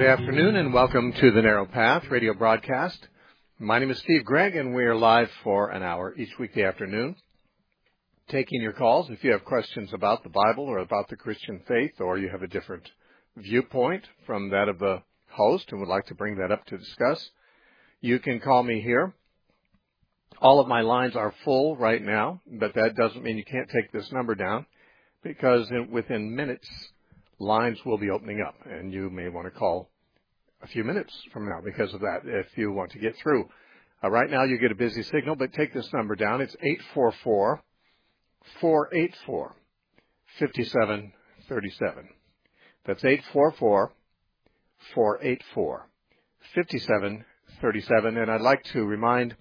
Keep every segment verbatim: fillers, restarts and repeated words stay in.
afternoon and welcome to the Narrow Path radio broadcast. My name is Steve Gregg and we are live for an hour each weekday afternoon, taking your calls if you have questions about the Bible or about the Christian faith, or you have a different viewpoint from that of the host and would like to bring that up to discuss. You can call me here. All of my lines are full right now, but that doesn't mean you can't take this number down, because in, within minutes, lines will be opening up, and you may want to call a few minutes from now because of that if you want to get through. Uh, right now you get a busy signal, but take this number down. It's eight four four, four eight four, five seven three seven. That's eight four four, four eight four, five seven three seven. And I'd like to remind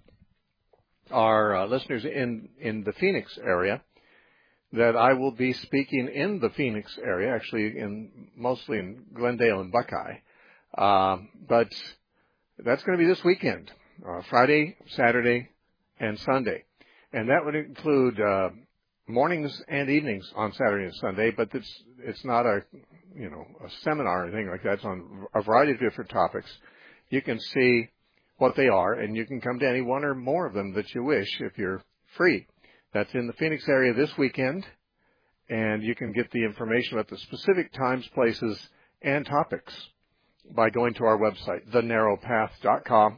our uh, listeners in, in the Phoenix area that I will be speaking in the Phoenix area, actually in mostly in Glendale and Buckeye. Uh, but that's going to be this weekend, uh, Friday, Saturday, and Sunday. And that would include uh, mornings and evenings on Saturday and Sunday, but it's, it's not a, you know, a seminar or anything like that. It's on a variety of different topics. You can see what they are, and you can come to any one or more of them that you wish if you're free. That's in the Phoenix area this weekend, and you can get the information about the specific times, places, and topics by going to our website, the narrow path dot com.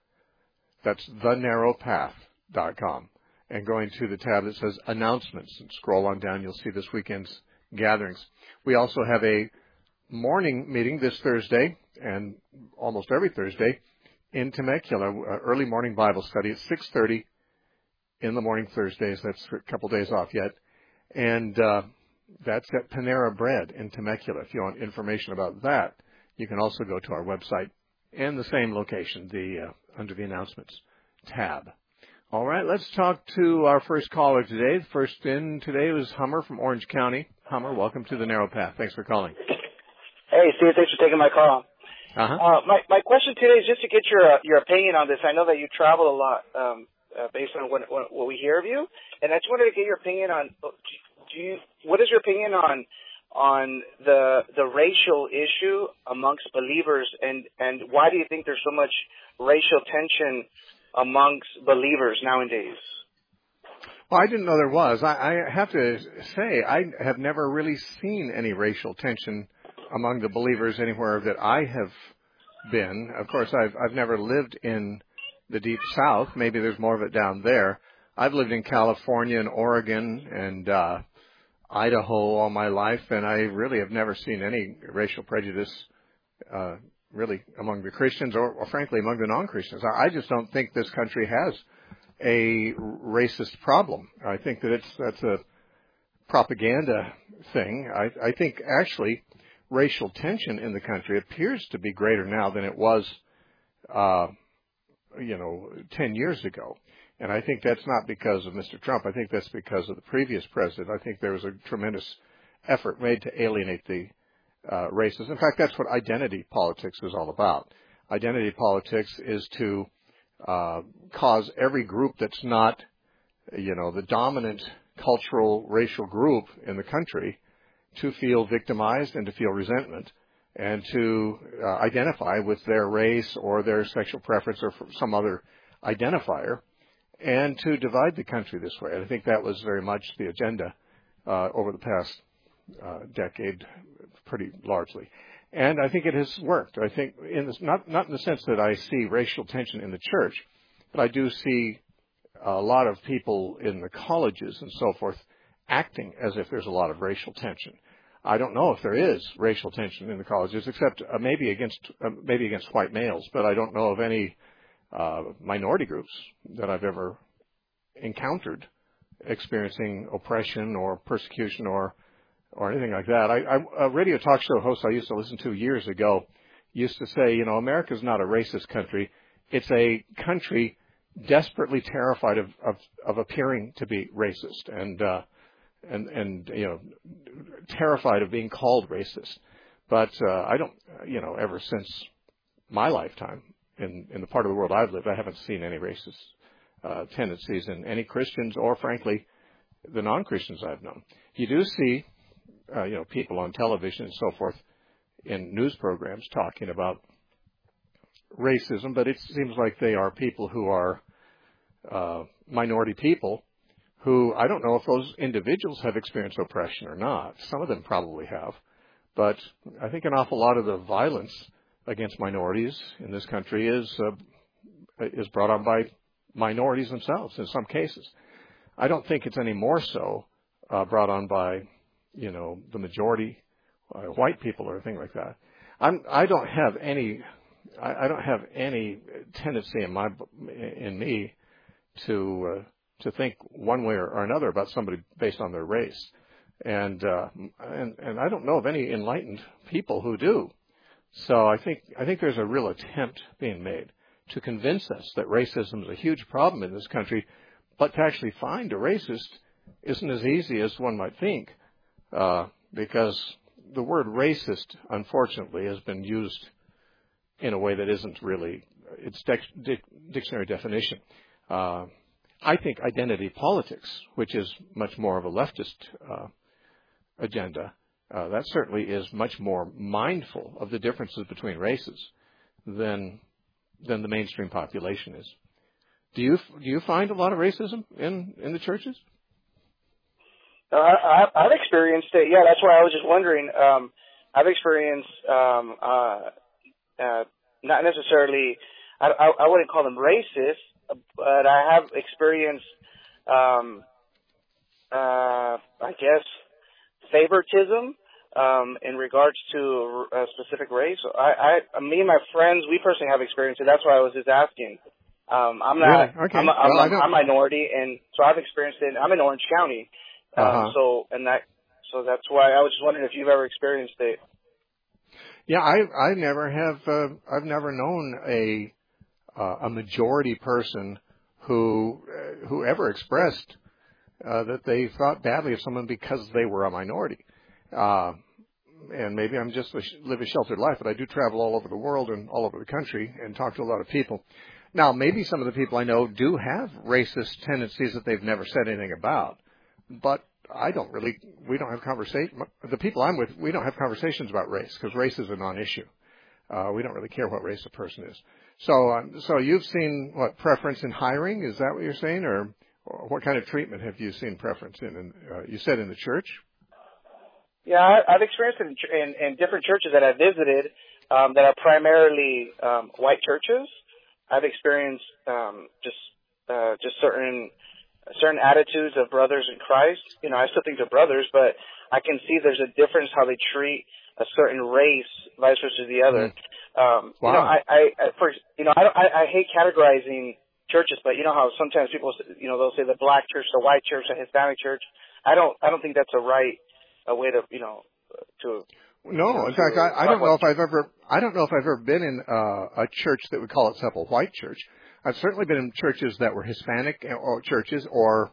That's the narrow path dot com. And going to the tab that says Announcements, and scroll on down, you'll see this weekend's gatherings. We also have a morning meeting this Thursday, and almost every Thursday, in Temecula, uh, early morning Bible study at six thirty in the morning Thursdays. That's a couple days off yet. And uh, that's at Panera Bread in Temecula. If you want information about that, you can also go to our website and the same location, the uh, under the Announcements tab. All right, let's talk to our first caller today. The first in today was Hummer from Orange County. Hummer, welcome to the Narrow Path. Thanks for calling. Hey, Steve, thanks for taking my call. Uh-huh. Uh, my, my question today is just to get your uh, your opinion on this. I know that you travel a lot um, uh, based on what, what, what we hear of you, and I just wanted to get your opinion on, do you, what is your opinion on on the the racial issue amongst believers, and, and why do you think there's so much racial tension amongst believers nowadays? Well, I didn't know there was. I, I have to say, I have never really seen any racial tension among the believers anywhere that I have been. Of course, I've I've never lived in the Deep South. Maybe there's more of it down there. I've lived in California and Oregon and uh Idaho all my life, and I really have never seen any racial prejudice uh really among the Christians or, or frankly among the non-Christians. I, I just don't think this country has a racist problem. I think that it's that's a propaganda thing. I, I think actually racial tension in the country appears to be greater now than it was, uh, you know, ten years ago. And I think that's not because of Mister Trump. I think that's because of the previous president. I think there was a tremendous effort made to alienate the uh, races. In fact, that's what identity politics is all about. Identity politics is to uh, cause every group that's not, you know, the dominant cultural racial group in the country to feel victimized and to feel resentment and to uh, identify with their race or their sexual preference or some other identifier, and to divide the country this way. And I think that was very much the agenda uh, over the past uh, decade, pretty largely. And I think it has worked. I think in this, not not in the sense that I see racial tension in the church, but I do see a lot of people in the colleges and so forth acting as if there's a lot of racial tension. I don't know if there is racial tension in the colleges, except uh, maybe against uh, maybe against white males, but I don't know of any uh, minority groups that I've ever encountered experiencing oppression or persecution or or anything like that. I, I, a radio talk show host I used to listen to years ago used to say, you know, America's not a racist country. It's a country desperately terrified of, of, of appearing to be racist and, uh, and, and, you know, terrified of being called racist. But, uh, I don't, you know, ever since my lifetime in, in the part of the world I've lived, I haven't seen any racist, uh, tendencies in any Christians or, frankly, the non-Christians I've known. You do see, uh, you know, people on television and so forth in news programs talking about racism, but it seems like they are people who are uh, minority people who, I don't know if those individuals have experienced oppression or not. Some of them probably have. But I think an awful lot of the violence against minorities in this country is uh, is brought on by minorities themselves in some cases. I don't think it's any more so uh, brought on by, you know, the majority uh, white people or anything like that. I'm, I don't have any, I, I don't have any tendency in my in me to uh, to think one way or another about somebody based on their race, and uh, and and I don't know of any enlightened people who do. So I think I think there's a real attempt being made to convince us that racism is a huge problem in this country, but to actually find a racist isn't as easy as one might think, uh, because the word racist, unfortunately, has been used in a way that isn't really its dic- dic- dictionary definition. Uh, I think identity politics, which is much more of a leftist uh, agenda, uh, that certainly is much more mindful of the differences between races than than the mainstream population is. Do you do you find a lot of racism in, in the churches? Uh, I, I've experienced it. Yeah, that's why I was just wondering. Um, I've experienced um, uh, uh, not necessarily. I, I, I wouldn't call them racist, but I have experienced, um, uh, I guess, favoritism um, in regards to a specific race. I, I, me and my friends, we personally have experienced it. That's why I was just asking. Um, I'm not. Really? Okay. I'm, a, I'm, well, I'm, I'm minority, and so I've experienced it. I'm in Orange County, um, uh-huh. so and that. So that's why I was just wondering if you've ever experienced it. Yeah, I I never have. Uh, I've never known a uh, a majority person who uh, who ever expressed uh, that they thought badly of someone because they were a minority. Uh, and maybe I'm just a, live a sheltered life, but I do travel all over the world and all over the country and talk to a lot of people. Now, maybe some of the people I know do have racist tendencies that they've never said anything about, but I don't really, we don't have conversation, the people I'm with, we don't have conversations about race because race is a non-issue. Uh, we don't really care what race a person is. So, um, so you've seen what preference in hiring? Is that what you're saying, or, or what kind of treatment have you seen preference in? in uh, you said in the church? Yeah, I, I've experienced it in, in, in different churches that I visited um, that are primarily um, white churches. I've experienced um, just uh, just certain certain attitudes of brothers in Christ. You know, I still think they're brothers, but I can see there's a difference how they treat a certain race, vice versa the other. Mm. Um, wow. You know, I, I, I for you know, I, I, I hate categorizing churches, but you know how sometimes people, you know, they'll say the black church, the white church, the Hispanic church. I don't, I don't think that's a right a way to, you know, to. No, you know, in fact, I, I don't know if I've ever, I don't know if I've ever been in uh, a church that would call itself a white church. I've certainly been in churches that were Hispanic or churches or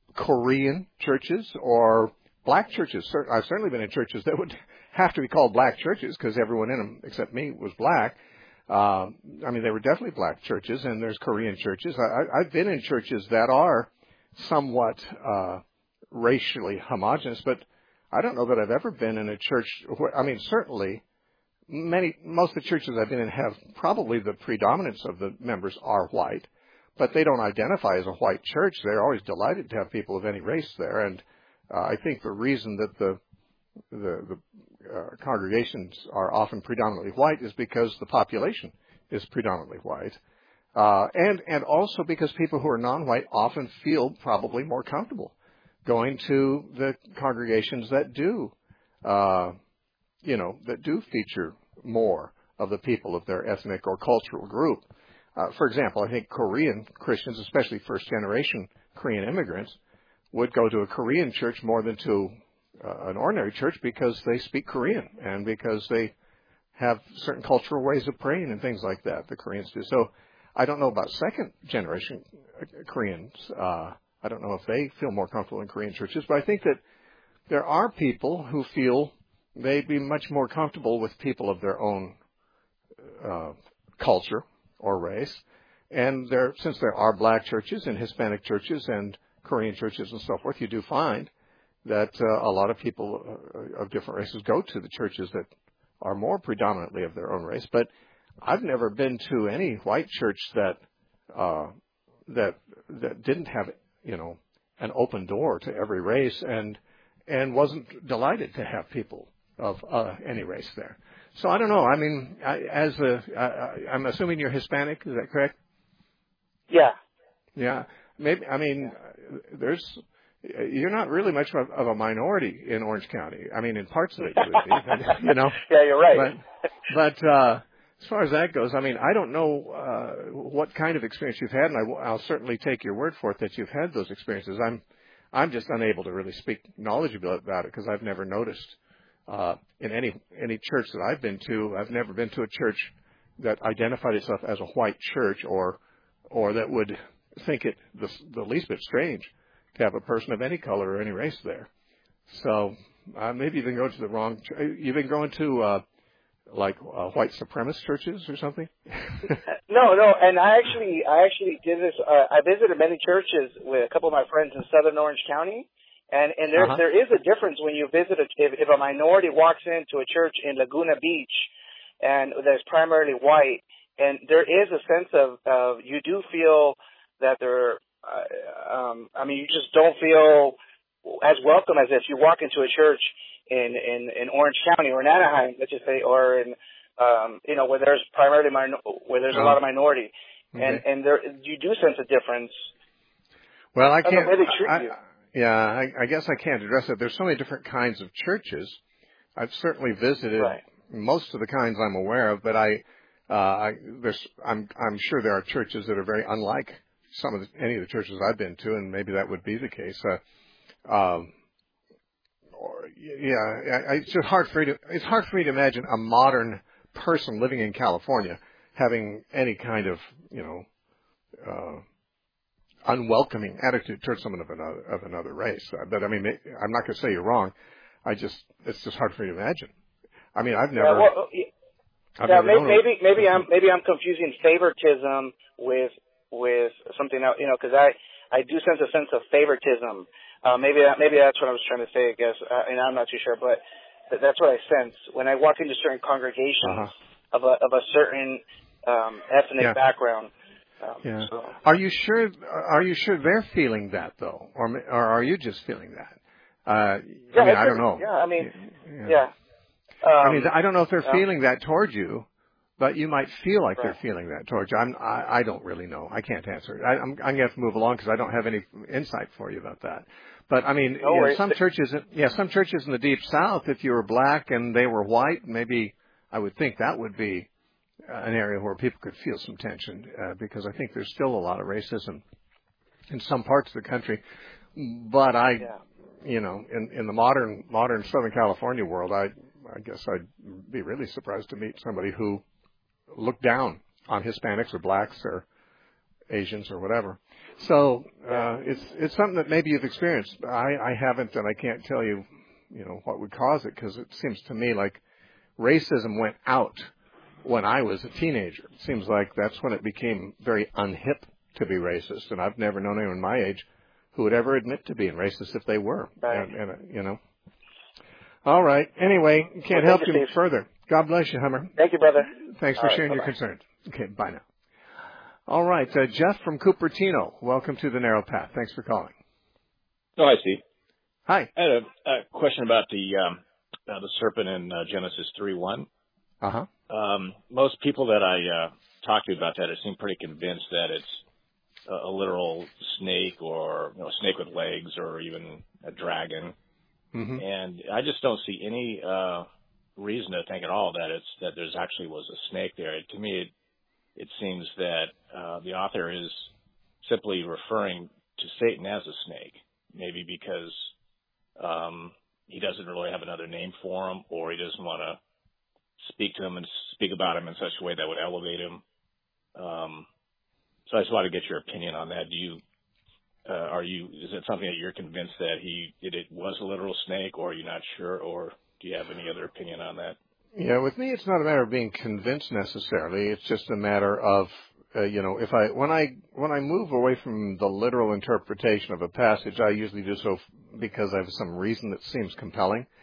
Korean churches or black churches. I've certainly been in churches that would have to be called black churches because everyone in them except me was black. Um, I mean, they were definitely black churches, and there's Korean churches. I, I've been in churches that are somewhat uh, racially homogenous, but I don't know that I've ever been in a church where, I mean, certainly many, most of the churches I've been in have probably the predominance of the members are white, but they don't identify as a white church. They're always delighted to have people of any race there. And uh, I think the reason that the, the, the uh, congregations are often predominantly white is because the population is predominantly white. Uh, and, and also because people who are non-white often feel probably more comfortable going to the congregations that do, uh, you know, that do feature more of the people of their ethnic or cultural group. Uh, for example, I think Korean Christians, especially first-generation Korean immigrants, would go to a Korean church more than to uh, an ordinary church because they speak Korean and because they have certain cultural ways of praying and things like that, the Koreans do. So I don't know about second-generation Koreans. Uh, I don't know if they feel more comfortable in Korean churches, but I think that there are people who feel they'd be much more comfortable with people of their own uh, culture or race. And there, since there are black churches and Hispanic churches and Korean churches and so forth, you do find that uh, a lot of people uh, of different races go to the churches that are more predominantly of their own race. But I've never been to any white church that uh, that that didn't have, you know, an open door to every race, and and wasn't delighted to have people of uh, any race there. So I don't know. I mean, I, as a, I, I'm assuming you're Hispanic. Is that correct? Yeah. Yeah. Maybe. I mean, there's. You're not really much of, of a minority in Orange County. I mean, in parts of it, you would be, you know. Yeah, you're right. But, but uh, as far as that goes, I mean, I don't know uh, what kind of experience you've had, and I, I'll certainly take your word for it that you've had those experiences. I'm, I'm just unable to really speak knowledgeably about it because I've never noticed uh, in any any church that I've been to. I've never been to a church that identified itself as a white church, or or that would think it the, the least bit strange to have a person of any color or any race there. So uh, maybe you've been going to the wrong. Ch- you've been going to uh, like uh, white supremacist churches or something. no, no. And I actually, I actually did this. Uh, I visited many churches with a couple of my friends in Southern Orange County, and and there uh-huh. there is a difference when you visit a, if, if a minority walks into a church in Laguna Beach, and that's primarily white, and there is a sense of, of you do feel that they're. Uh, um, I mean, you just don't feel as welcome as if you walk into a church in, in, in Orange County or in Anaheim, let's just say, or in, um, you know, where there's primarily minor, where there's oh. a lot of minority, okay. and and there you do sense a difference. Well, I can't. I they treat I, you. Yeah, I, I guess I can't address it. There's so many different kinds of churches. I've certainly visited right. most of the kinds I'm aware of, but I, uh, I there's I'm I'm sure there are churches that are very unlike some of the, any of the churches I've been to, and maybe that would be the case. Uh, um, or, yeah, I, it's just hard for me to it's hard for me to imagine a modern person living in California having any kind of you know uh, unwelcoming attitude towards someone of another of another race. But I mean, I'm not going to say you're wrong. I just it's just hard for me to imagine. I mean, I've never. Yeah, well, I've yeah never maybe, known maybe maybe I'm maybe I'm confusing favoritism with. with something else, you know, because I, I do sense a sense of favoritism. Uh, maybe that, maybe that's what I was trying to say, I guess, uh, and I'm not too sure, but th- that's what I sense when I walk into certain congregations uh-huh. of a of a certain um, ethnic yeah. background. Um, yeah. So. Are you sure? Are you sure they're feeling that though, or or are you just feeling that? Uh, yeah, I mean, I, I don't know. Yeah, I mean, yeah. yeah. Um, I mean, I don't know if they're yeah. feeling that toward you. But you might feel like right. they're feeling that towards you. I'm, I, I don't really know. I can't answer. I, I'm, I'm going to have to move along because I don't have any insight for you about that. But I mean, no you know, some churches, yeah, some churches in the Deep South, if you were black and they were white, maybe I would think that would be an area where people could feel some tension uh, because I think there's still a lot of racism in some parts of the country. But I, yeah. you know, in, in the modern modern Southern California world, I, I guess I'd be really surprised to meet somebody who look down on Hispanics or blacks or Asians or whatever. So uh, it's it's something that maybe you've experienced. I, I haven't, and I can't tell you, you know, what would cause it because it seems to me like racism went out when I was a teenager. It seems like that's when it became very unhip to be racist, and I've never known anyone my age who would ever admit to being racist if they were. Right. And, and uh, you know. All right. Anyway, can't well, help you Steve. further. God bless you, Hummer. Thank you, brother. Thanks All for right, sharing bye-bye. your concerns. Okay, bye now. All right, uh, Jeff from Cupertino. Welcome to the Narrow Path. Thanks for calling. Oh, hi, Steve. Hi. I had a, a question about the um, uh, the serpent in uh, Genesis three one. Uh-huh. Um, most people that I uh, talk to about that seem pretty convinced that it's a, a literal snake or you know, a snake with legs or even a dragon. Mm-hmm. And I just don't see any uh, reason to think at all that it's that there's actually was a snake there. It, to me, it, it seems that uh, the author is simply referring to Satan as a snake, maybe because um, he doesn't really have another name for him, or he doesn't want to speak to him and speak about him in such a way that would elevate him. Um, so I just want to get your opinion on that. Do you Uh, are you, is it something that you're convinced that he, that it was a literal snake, or are you not sure, or do you have any other opinion on that? Yeah, with me, it's not a matter of being convinced necessarily. It's just a matter of, uh, you know, if I, when I, when I move away from the literal interpretation of a passage, I usually do so because I have some reason that seems compelling.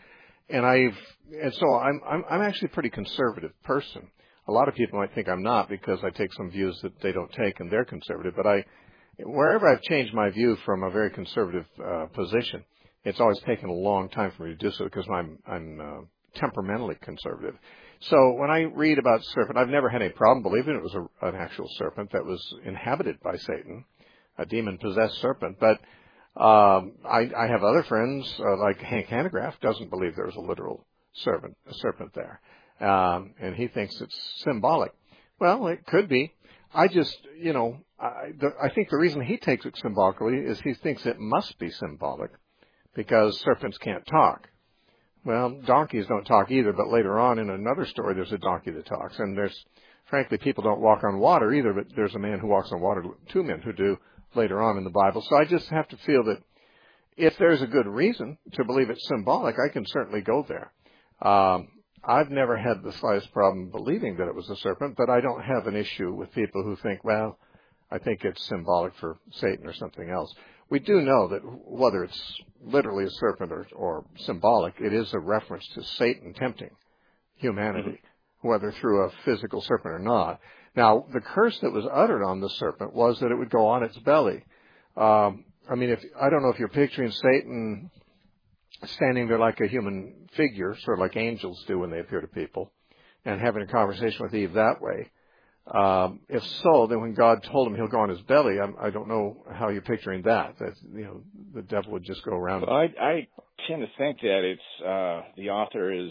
and I've and so I'm I'm I'm actually a pretty conservative person. A lot of people might think I'm not because I take some views that they don't take and they're conservative. But I, wherever I've changed my view from a very conservative uh, position, it's always taken a long time for me to do so because I'm I'm uh, temperamentally conservative. So when I read about serpent, I've never had any problem believing it was a, an actual serpent that was inhabited by Satan, a demon-possessed serpent. But um, I, I have other friends, uh, like Hank Hanegraaff, doesn't believe there was a literal serpent, a serpent there. Um, and he thinks it's symbolic. Well, it could be. I just, you know, I, the, I think the reason he takes it symbolically is he thinks it must be symbolic because serpents can't talk. Well, donkeys don't talk either, but later on in another story, there's a donkey that talks. And there's, frankly, people don't walk on water either, but there's a man who walks on water, two men who do later on in the Bible. So I just have to feel that if there's a good reason to believe it's symbolic, I can certainly go there. Um, I've never had the slightest problem believing that it was a serpent, but I don't have an issue with people who think, well, I think it's symbolic for Satan or something else. We do know that whether it's literally a serpent or, or symbolic, it is a reference to Satan tempting humanity, mm-hmm. whether through a physical serpent or not. Now, the curse that was uttered on the serpent was that it would go on its belly. Um, I mean, if I don't know if you're picturing Satan standing there like a human figure, sort of like angels do when they appear to people, and having a conversation with Eve that way. Um, if so, then when God told him he'll go on his belly, I'm, I don't know how you're picturing that. That you know, the devil would just go around. Well, I, I tend to think that it's uh, the author is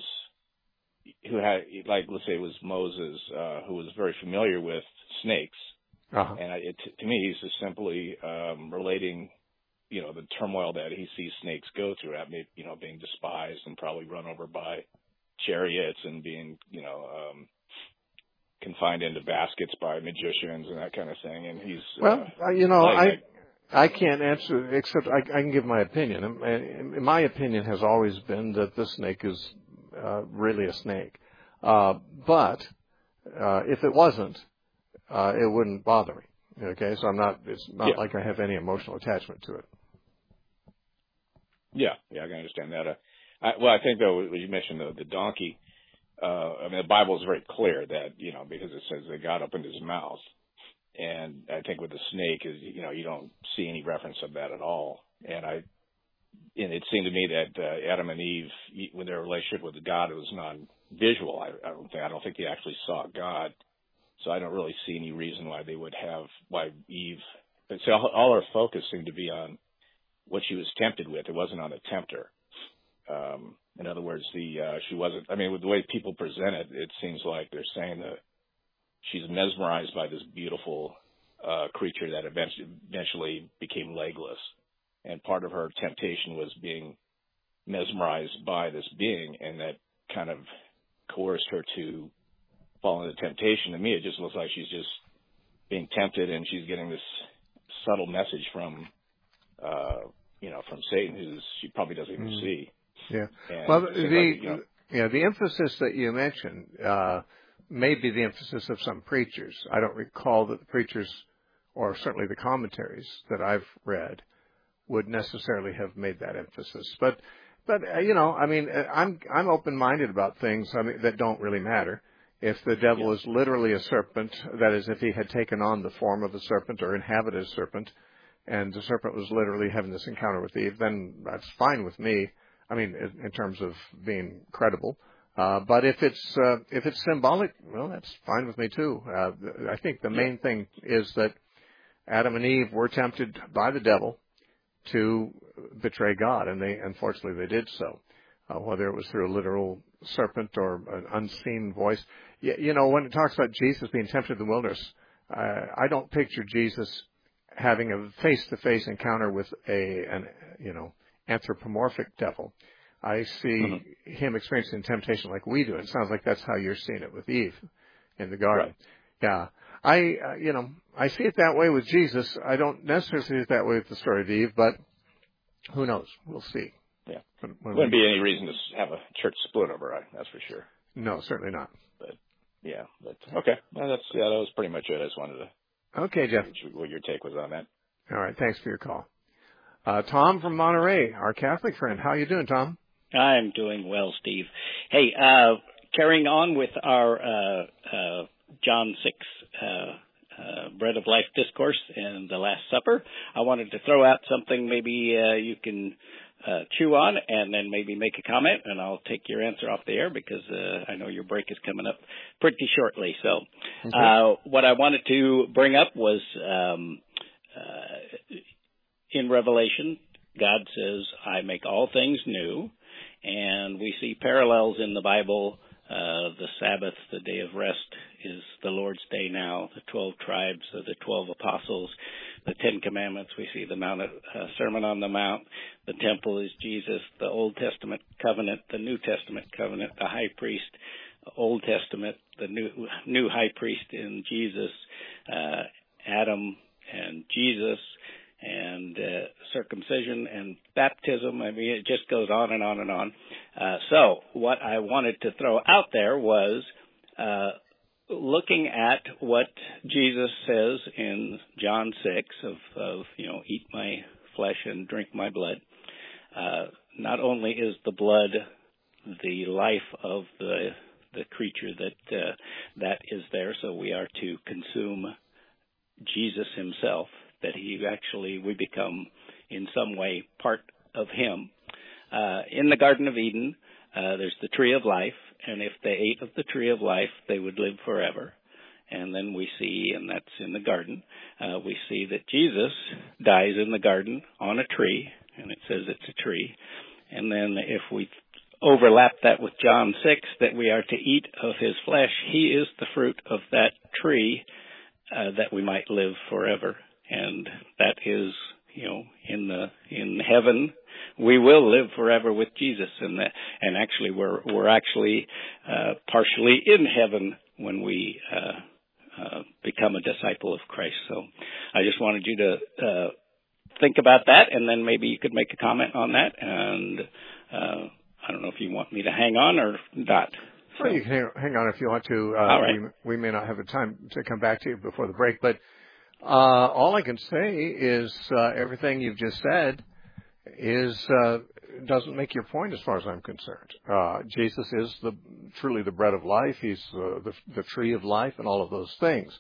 who had, like, let's say it was Moses, uh, who was very familiar with snakes, uh-huh. and I, it, to me, he's just simply um, relating, you know, the turmoil that he sees snakes go through, you know, being despised and probably run over by chariots and being, you know, um, confined into baskets by magicians and that kind of thing. And he's well, uh, you know, like, I I can't answer except I, I can give my opinion. And my opinion has always been that the snake is uh, really a snake. Uh, but uh, if it wasn't, uh, it wouldn't bother me. Okay, so I'm not. It's not yeah. like I have any emotional attachment to it. Yeah, yeah, I can understand that. Uh, I, well, I think though, you mentioned the, the donkey. Uh, I mean, the Bible is very clear that, you know, because it says that God opened his mouth. And I think with the snake is, you know, you don't see any reference of that at all. And I, and it seemed to me that uh, Adam and Eve, when their relationship with God, it was non-visual. I, I don't think, I don't think they actually saw God. So I don't really see any reason why they would have, why Eve, so all, all our focus seemed to be on what she was tempted with. It wasn't on the tempter. Um, in other words, the uh, she wasn't. I mean, with the way people present it, it seems like they're saying that she's mesmerized by this beautiful uh, creature that eventually, eventually became legless, and part of her temptation was being mesmerized by this being, and that kind of coerced her to fall into temptation. To me, it just looks like she's just being tempted, and she's getting this subtle message from, uh, you know, from Satan, who she probably doesn't even mm. see. Yeah. And well, the like, you know, yeah the emphasis that you mentioned uh, may be the emphasis of some preachers. I don't recall that the preachers, or certainly the commentaries that I've read, would necessarily have made that emphasis. But, but uh, you know, I mean, I'm I'm open-minded about things I mean, that don't really matter. If the devil yeah. is literally a serpent, that is, if he had taken on the form of a serpent or inhabited a serpent, and the serpent was literally having this encounter with Eve, then that's fine with me. I mean, in, in terms of being credible. Uh, but if it's uh, if it's symbolic, well, that's fine with me too. Uh, I think the main thing is that Adam and Eve were tempted by the devil to betray God, and they unfortunately they did so. Uh, whether it was through a literal serpent or an unseen voice. You, you know, when it talks about Jesus being tempted in the wilderness, uh, I don't picture Jesus having a face-to-face encounter with a, an, you know, anthropomorphic devil. I see mm-hmm. him experiencing temptation like we do. It sounds like that's how you're seeing it with Eve in the garden. Right. Yeah. I, uh, you know, I see it that way with Jesus. I don't necessarily see it that way with the story of Eve, but who knows? We'll see. Yeah. When, when Wouldn't we, be any reason to have a church split over it, that's for sure. No, certainly not. But, yeah. But, okay. Well, that's, yeah, that was pretty much it. I just wanted to. Okay, Jeff. What your take was on that. All right. Thanks for your call. Uh, Tom from Monterey, our Catholic friend. How you doing, Tom? I'm doing well, Steve. Hey, uh, carrying on with our uh, uh, John six uh, uh, Bread of Life discourse and the Last Supper, I wanted to throw out something maybe uh, you can uh, chew on and then maybe make a comment, and I'll take your answer off the air because uh, I know your break is coming up pretty shortly. So okay. uh, what I wanted to bring up was um, uh, in Revelation, God says, I make all things new. And we see parallels in the Bible. Uh, the Sabbath, the day of rest, is the Lord's day now. The twelve tribes are the twelve apostles. The Ten Commandments, we see the Mount, uh, Sermon on the Mount. The temple is Jesus. The Old Testament covenant, the New Testament covenant, the high priest, Old Testament, the new new high priest in Jesus, uh, Adam and Jesus, and uh, circumcision and baptism. I mean, it just goes on and on and on. Uh, so what I wanted to throw out there was uh, looking at what Jesus says in John six of, of, you know, eat my flesh and drink my blood. Uh, not only is the blood the life of the the creature that uh, that is there, so we are to consume Jesus himself, that he actually, we become in some way part of him. Uh, in the Garden of Eden, uh, there's the tree of life, and if they ate of the tree of life, they would live forever. And then we see, and that's in the garden, uh, we see that Jesus dies in the garden on a tree, and it says it's a tree. And then if we overlap that with John six, that we are to eat of his flesh, he is the fruit of that tree, uh, that we might live forever. And that is, you know, in the in heaven, we will live forever with Jesus. And that, and actually, we're we're actually uh, partially in heaven when we uh, uh, become a disciple of Christ. So, I just wanted you to uh, think about that, and then maybe you could make a comment on that. And uh, I don't know if you want me to hang on or not. So. Well, you can hang on if you want to. Uh, All right. we, we may not have the time to come back to you before the break, but. Uh, all I can say is uh, everything you've just said is uh, doesn't make your point as far as I'm concerned. Uh, Jesus is the truly the bread of life. He's uh, the, the tree of life and all of those things.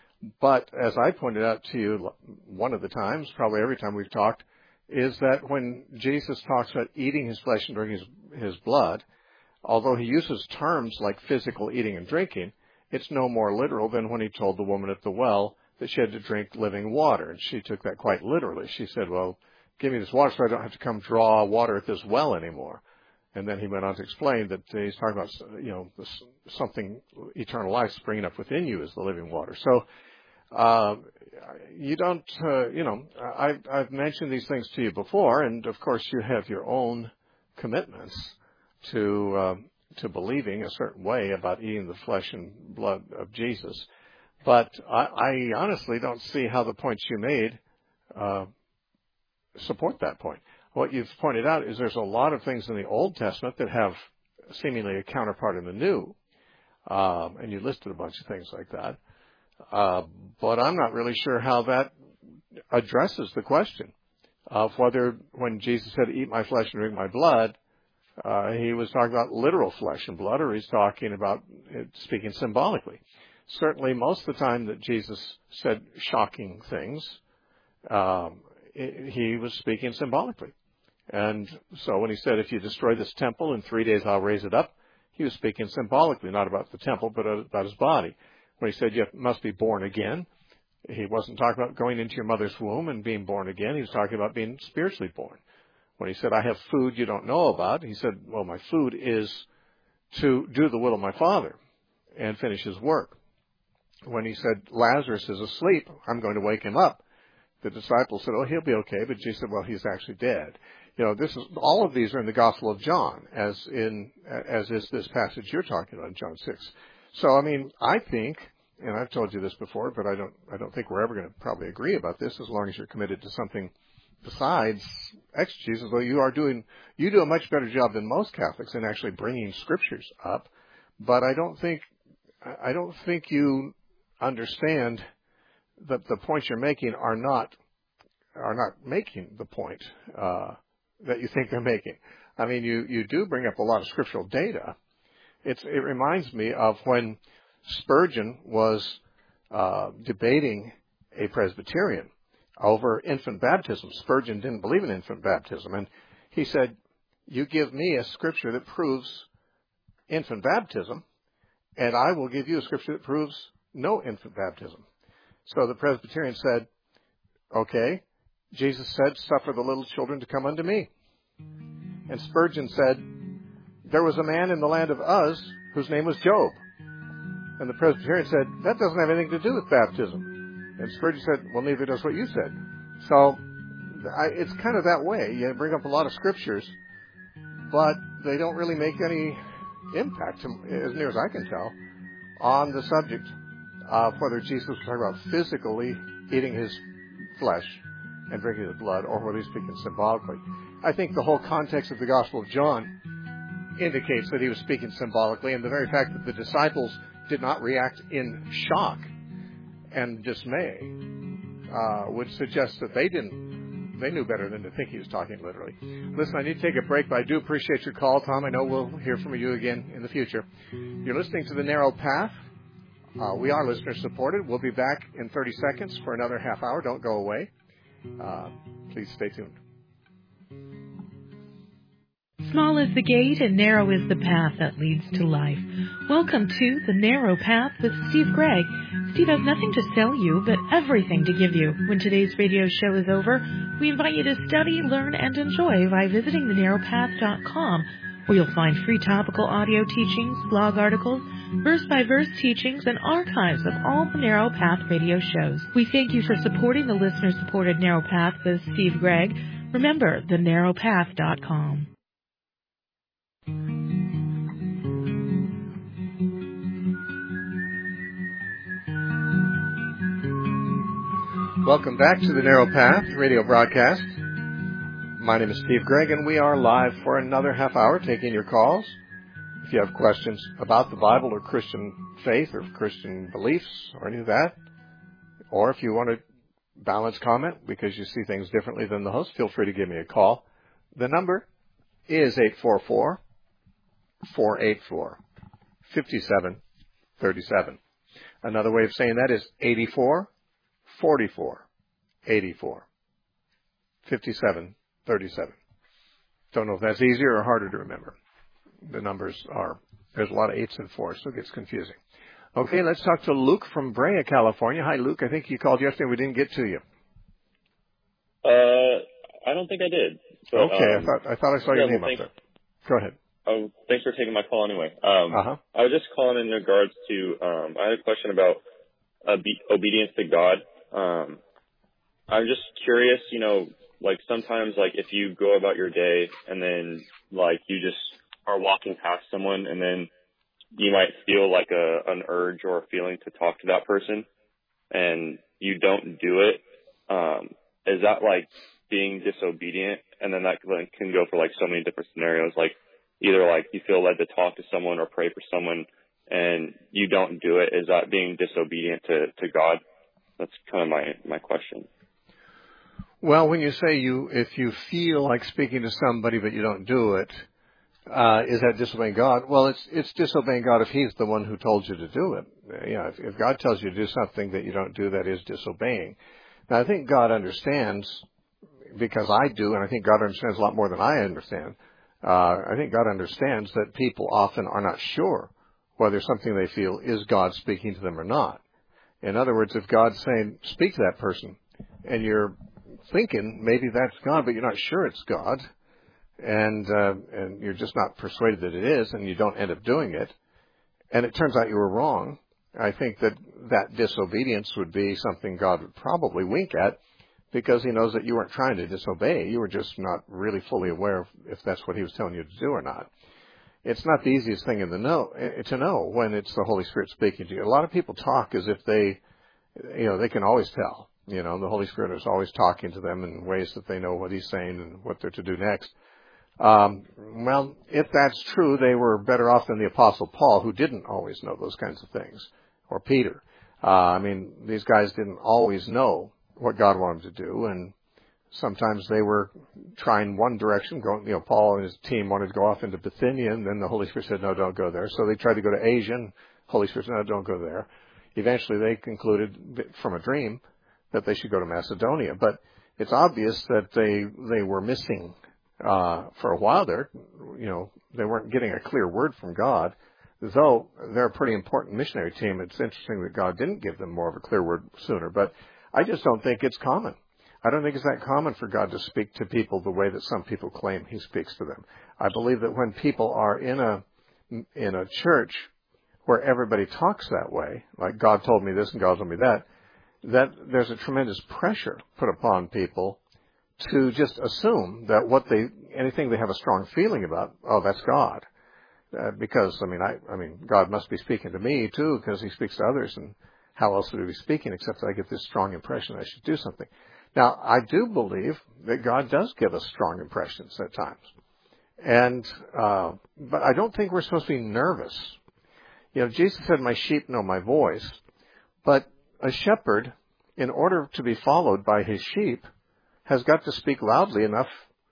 But as I pointed out to you one of the times, probably every time we've talked, is that when Jesus talks about eating his flesh and drinking his, his blood, although he uses terms like physical eating and drinking, it's no more literal than when he told the woman at the well that she had to drink living water. And she took that quite literally. She said, well, give me this water so I don't have to come draw water at this well anymore. And then he went on to explain that he's talking about, you know, this, something, eternal life springing up within you is the living water. So uh, you don't, uh, you know, I've, I've mentioned these things to you before, and of course you have your own commitments to uh, to believing a certain way about eating the flesh and blood of Jesus. But I, I honestly don't see how the points you made uh, support that point. What you've pointed out is there's a lot of things in the Old Testament that have seemingly a counterpart in the New, um, and you listed a bunch of things like that. Uh, but I'm not really sure how that addresses the question of whether when Jesus said, eat my flesh and drink my blood, uh, he was talking about literal flesh and blood, or he's talking about it, speaking symbolically. Certainly, most of the time that Jesus said shocking things, um, he was speaking symbolically. And so when he said, if you destroy this temple, in three days I'll raise it up, he was speaking symbolically, not about the temple, but about his body. When he said you must be born again, he wasn't talking about going into your mother's womb and being born again. He was talking about being spiritually born. When he said, I have food you don't know about, he said, well, my food is to do the will of my Father and finish his work. When he said, Lazarus is asleep, I'm going to wake him up, the disciples said, oh, he'll be okay. But Jesus said, well, he's actually dead. You know, this is, all of these are in the Gospel of John, as in, as is this passage you're talking about in John six. So, I mean, I think, and I've told you this before, but I don't, I don't think we're ever going to probably agree about this as long as you're committed to something besides exegesis, though you are doing, you do a much better job than most Catholics in actually bringing scriptures up. But I don't think, I don't think you understand that the points you're making are not, are not making the point, uh, that you think they're making. I mean, you, you do bring up a lot of scriptural data. It's, it reminds me of when Spurgeon was uh, debating a Presbyterian over infant baptism. Spurgeon didn't believe in infant baptism, and he said, you give me a scripture that proves infant baptism, and I will give you a scripture that proves no infant baptism. So the Presbyterian said, okay, Jesus said, suffer the little children to come unto me. And Spurgeon said, there was a man in the land of Uz whose name was Job. And the Presbyterian said, that doesn't have anything to do with baptism. And Spurgeon said, well, neither does what you said. So I, it's kind of that way. You bring up a lot of scriptures, but they don't really make any impact, as near as I can tell, on the subject of whether Jesus was talking about physically eating his flesh and drinking his blood, or whether he's speaking symbolically. I think the whole context of the Gospel of John indicates that he was speaking symbolically, and the very fact that the disciples did not react in shock and dismay uh, would suggest that they didn't, they knew better than to think he was talking literally. Listen, I need to take a break, but I do appreciate your call, Tom. I know we'll hear from you again in the future. You're listening to The Narrow Path. Uh, we are listener supported. We'll be back in thirty seconds for another half hour. Don't go away. Uh, please stay tuned. Small is the gate and narrow is the path that leads to life. Welcome to The Narrow Path with Steve Gregg. Steve has nothing to sell you, but everything to give you. When today's radio show is over, we invite you to study, learn, and enjoy by visiting the narrow path dot com, where you'll find free topical audio teachings, blog articles, verse-by-verse teachings, and archives of all the Narrow Path radio shows. We thank you for supporting the listener-supported Narrow Path with Steve Gregg. Remember, the narrow path dot com. Welcome back to the Narrow Path radio broadcast. My name is Steve Gregg, and we are live for another half hour taking your calls. If you have questions about the Bible or Christian faith or Christian beliefs or any of that, or if you want to balance comment because you see things differently than the host, feel free to give me a call. The number is eight four four, four eight four, five seven three seven. Another way of saying that is eighty-four, forty-four, eighty-four, fifty-seven thirty-seven. Don't know if that's easier or harder to remember. The numbers are, there's a lot of eights and fours, so it gets confusing. Okay, let's talk to Luke from Brea, California. Hi, Luke. I think you called yesterday. We didn't get to you. Uh, I don't think I did. But, okay, um, I thought I thought I saw yeah, your name well, up there. Go ahead. Oh, thanks for taking my call anyway. Um, uh-huh. I was just calling in regards to, um, I had a question about obe- obedience to God. Um, I'm just curious, you know, like sometimes like if you go about your day and then like you just are walking past someone and then you might feel like a, an urge or a feeling to talk to that person and you don't do it. Um, is that like being disobedient? And then that like, can go for like so many different scenarios, like either like you feel led to talk to someone or pray for someone and you don't do it. Is that being disobedient to, to God? That's kind of my, my question. Well, when you say you, if you feel like speaking to somebody but you don't do it, uh, is that disobeying God? Well, it's it's disobeying God if He's the one who told you to do it. You know, if, if God tells you to do something that you don't do, that is disobeying. Now, I think God understands, because I do, and I think God understands a lot more than I understand. Uh, I think God understands that people often are not sure whether something they feel is God speaking to them or not. In other words, if God's saying, speak to that person, and you're thinking maybe that's God, but you're not sure it's God, and uh, and you're just not persuaded that it is, and you don't end up doing it, and it turns out you were wrong, I think that that disobedience would be something God would probably wink at, because He knows that you weren't trying to disobey. You were just not really fully aware of if that's what He was telling you to do or not. It's not the easiest thing in the know, to know when it's the Holy Spirit speaking to you. A lot of people talk as if they, you know, they can always tell. You know, the Holy Spirit is always talking to them in ways that they know what He's saying and what they're to do next. Um, well, if that's true, they were better off than the Apostle Paul, who didn't always know those kinds of things, or Peter. Uh, I mean, these guys didn't always know what God wanted to do, and sometimes they were trying one direction, going, you know, Paul and his team wanted to go off into Bithynia, and then the Holy Spirit said, no, don't go there. So they tried to go to Asia, and Holy Spirit said, no, don't go there. Eventually they concluded from a dream that they should go to Macedonia. But it's obvious that they, they were missing, uh, for a while there, you know, they weren't getting a clear word from God. Though they're a pretty important missionary team, it's interesting that God didn't give them more of a clear word sooner. But I just don't think it's common. I don't think it's that common for God to speak to people the way that some people claim he speaks to them. I believe that when people are in a in a church where everybody talks that way, like God told me this and God told me that, that there's a tremendous pressure put upon people to just assume that what they, anything they have a strong feeling about, oh, that's God. Uh, because, I mean, I, I mean, God must be speaking to me too, because he speaks to others, and how else would he be speaking except that I get this strong impression I should do something. Now, I do believe that God does give us strong impressions at times. And, uh, but I don't think we're supposed to be nervous. You know, Jesus said, my sheep know my voice. But a shepherd, in order to be followed by his sheep, has got to speak loudly enough,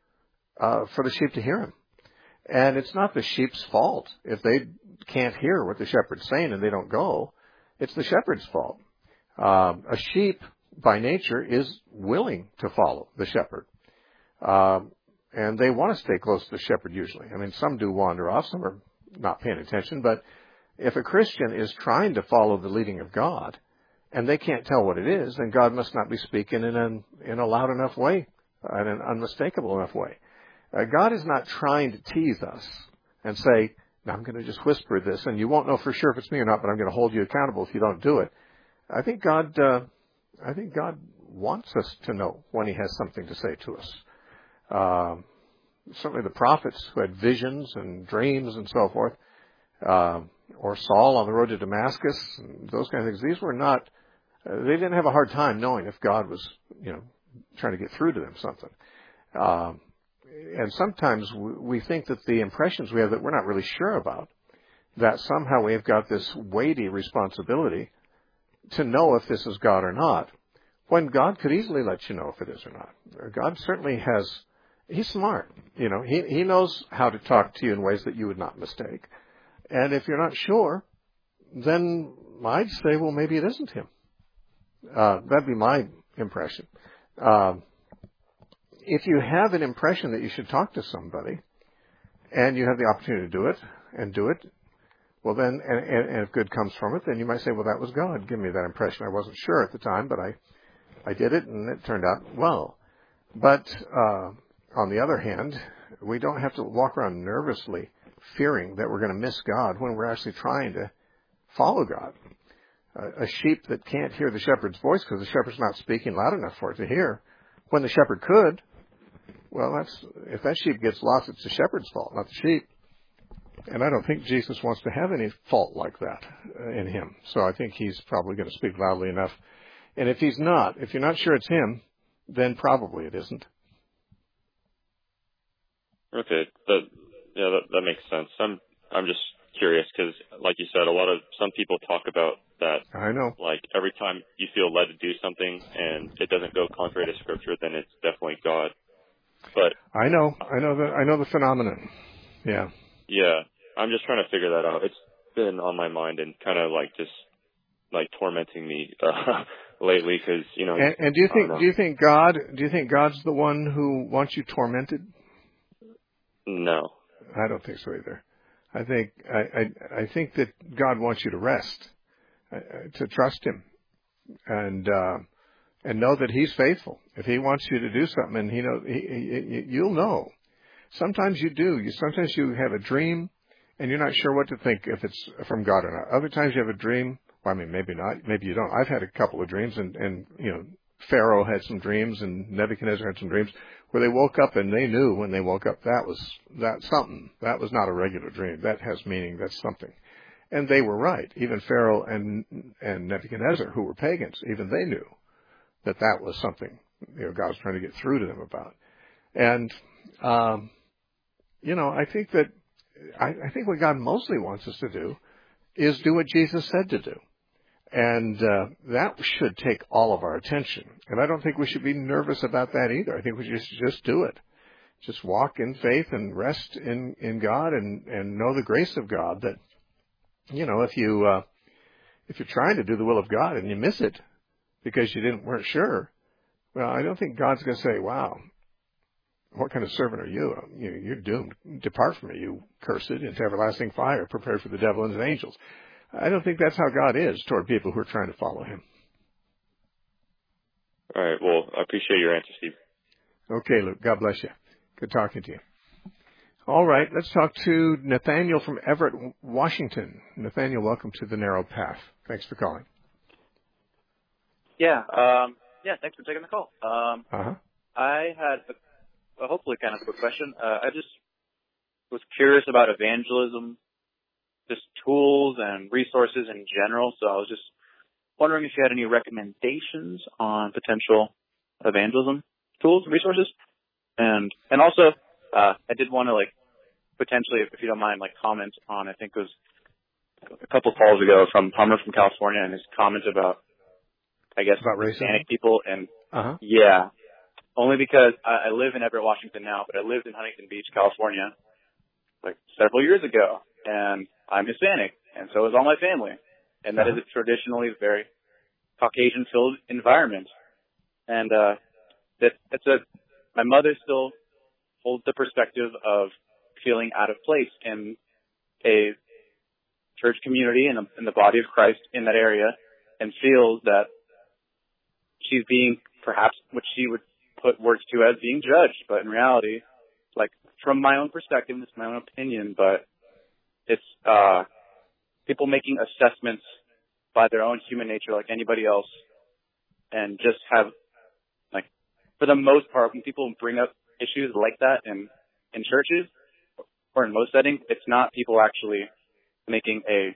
uh, for the sheep to hear him. And it's not the sheep's fault if they can't hear what the shepherd's saying and they don't go. It's the shepherd's fault. Um, a sheep, by nature, is willing to follow the shepherd. Um, and they want to stay close to the shepherd usually. I mean, some do wander off, some are not paying attention. But if a Christian is trying to follow the leading of God and they can't tell what it is, then God must not be speaking in, an, in a loud enough way, in an unmistakable enough way. Uh, God is not trying to tease us and say, now I'm going to just whisper this, and you won't know for sure if it's me or not, but I'm going to hold you accountable if you don't do it. I think God, uh, I think God wants us to know when he has something to say to us. Uh, certainly the prophets who had visions and dreams and so forth, uh, or Saul on the road to Damascus, and those kind of things, these were not, uh, they didn't have a hard time knowing if God was, you know, trying to get through to them something. Uh, And sometimes we think that the impressions we have that we're not really sure about, that somehow we've got this weighty responsibility to know if this is God or not, when God could easily let you know if it is or not. God certainly has, he's smart. You know, he, he knows how to talk to you in ways that you would not mistake. And if you're not sure, then I'd say, well, maybe it isn't him. Uh, that'd be my impression. Uh, If you have an impression that you should talk to somebody, and you have the opportunity to do it, and do it, well then, and, and, and if good comes from it, then you might say, well, that was God. Give me that impression. I wasn't sure at the time, but I, I did it, and it turned out well. But, uh, on the other hand, we don't have to walk around nervously fearing that we're going to miss God when we're actually trying to follow God. Uh, a sheep that can't hear the shepherd's voice because the shepherd's not speaking loud enough for it to hear, when the shepherd could, well, that's, if that sheep gets lost, it's the shepherd's fault, not the sheep. And I don't think Jesus wants to have any fault like that in him. So I think he's probably going to speak loudly enough. And if he's not, if you're not sure it's him, then probably it isn't. Okay, that, yeah, that, that makes sense. I'm, I'm just curious because, like you said, a lot of, some people talk about that. I know. Like every time you feel led to do something and it doesn't go contrary to Scripture, then it's definitely God. But I know, I know the, I know the phenomenon. Yeah. Yeah, I'm just trying to figure that out. It's been on my mind and kind of like just like tormenting me uh, lately because you know. And, and do you think do you think God do you think God's the one who wants you tormented? No, I don't think so either. I think I I, I think that God wants you to rest, uh, to trust Him, and uh, and know that He's faithful. If He wants you to do something, and He knows, he, he, you'll know. Sometimes you do. You sometimes you have a dream, and you're not sure what to think if it's from God or not. Other times you have a dream. Well, I mean, maybe not. Maybe you don't. I've had a couple of dreams, and and you know, Pharaoh had some dreams, and Nebuchadnezzar had some dreams where they woke up and they knew when they woke up that was that something. That was not a regular dream. That has meaning. That's something. And they were right. Even Pharaoh and and Nebuchadnezzar, who were pagans, even they knew that that was something, you know, God was trying to get through to them about. And um, you know, I think that I, I think what God mostly wants us to do is do what Jesus said to do. And uh, that should take all of our attention. And I don't think we should be nervous about that either. I think we just just do it. Just walk in faith and rest in, in God and, and know the grace of God that, you know, if you uh, if you're trying to do the will of God and you miss it because you didn't weren't sure, well, I don't think God's going to say, wow, what kind of servant are you? You're doomed. Depart from me, you cursed, into everlasting fire, prepared for the devil and his angels. I don't think that's how God is toward people who are trying to follow him. All right. Well, I appreciate your answer, Steve. Okay, Luke. God bless you. Good talking to you. All right. Let's talk to Nathaniel from Everett, Washington. Nathaniel, welcome to the Narrow Path. Thanks for calling. Yeah. Um, yeah, thanks for taking the call. Um, uh-huh. I had a, a hopefully kind of a quick question. Uh, I just was curious about evangelism, just tools and resources in general. So I was just wondering if you had any recommendations on potential evangelism tools and resources. And, and also, uh, I did want to like potentially, if you don't mind, like comment on, I think it was a couple of calls ago from Hummer from California and his comment about, I guess, about Hispanic people. And uh-huh. yeah, only because I, I live in Everett, Washington now, but I lived in Huntington Beach, California, like several years ago. And I'm Hispanic, and so is all my family. And that uh-huh. is a traditionally very Caucasian-filled environment. And uh, that that's a my mother still holds the perspective of feeling out of place in a church community and in, in the body of Christ in that area, and feels that she's being perhaps what she would put words to as being judged. But in reality, like from my own perspective, this is my own opinion, but it's uh, people making assessments by their own human nature like anybody else, and just have, like, for the most part, when people bring up issues like that in, in churches or in most settings, it's not people actually making a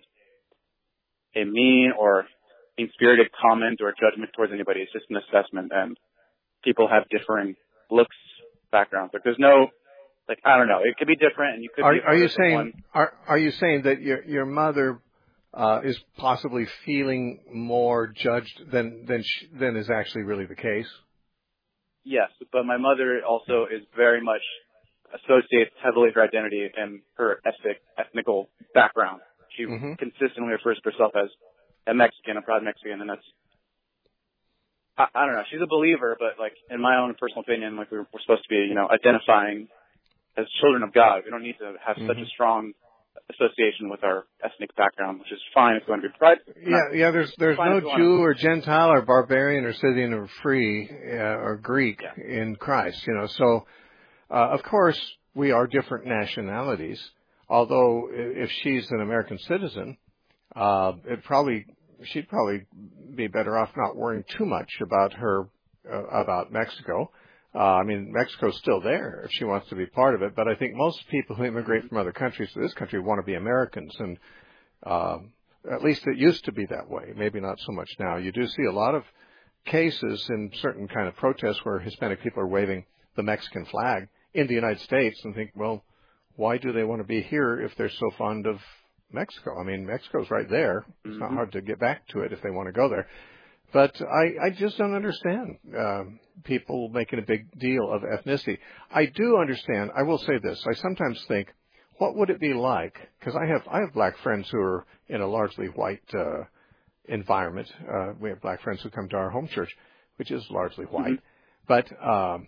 a mean or mean-spirited comment or judgment towards anybody. It's just an assessment, and people have differing looks, backgrounds. Like, there's no... Like, I don't know. It could be different, and you could are, be... Are you saying one. are are you saying that your your mother uh, is possibly feeling more judged than than sh- than is actually really the case? Yes, but my mother also is very much associates heavily her identity and her ethnic ethnical background. She mm-hmm. consistently refers to herself as a Mexican, a proud Mexican, and that's... I, I don't know. She's a believer, but, like, in my own personal opinion, like, we're, we're supposed to be, you know, identifying as children of God. We don't need to have mm-hmm. such a strong association with our ethnic background, which is fine if we want to be pride. Yeah, not, yeah. There's there's no Jew or Gentile or barbarian or Scythian or free uh, or Greek yeah. in Christ. You know, so uh, of course we are different nationalities. Although if she's an American citizen, uh, it probably she'd probably be better off not worrying too much about her uh, about Mexico. Uh, I mean, Mexico's still there if she wants to be part of it, but I think most people who immigrate from other countries to this country want to be Americans, and uh, at least it used to be that way. Maybe not so much now. You do see a lot of cases in certain kind of protests where Hispanic people are waving the Mexican flag in the United States and think, well, why do they want to be here if they're so fond of Mexico? I mean, Mexico's right there. It's mm-hmm. not hard to get back to it if they want to go there. But I, I just don't understand uh, people making a big deal of ethnicity. I do understand. I will say this. I sometimes think, what would it be like? Because I have I have black friends who are in a largely white uh, environment. Uh, we have black friends who come to our home church, which is largely white. Mm-hmm. But um,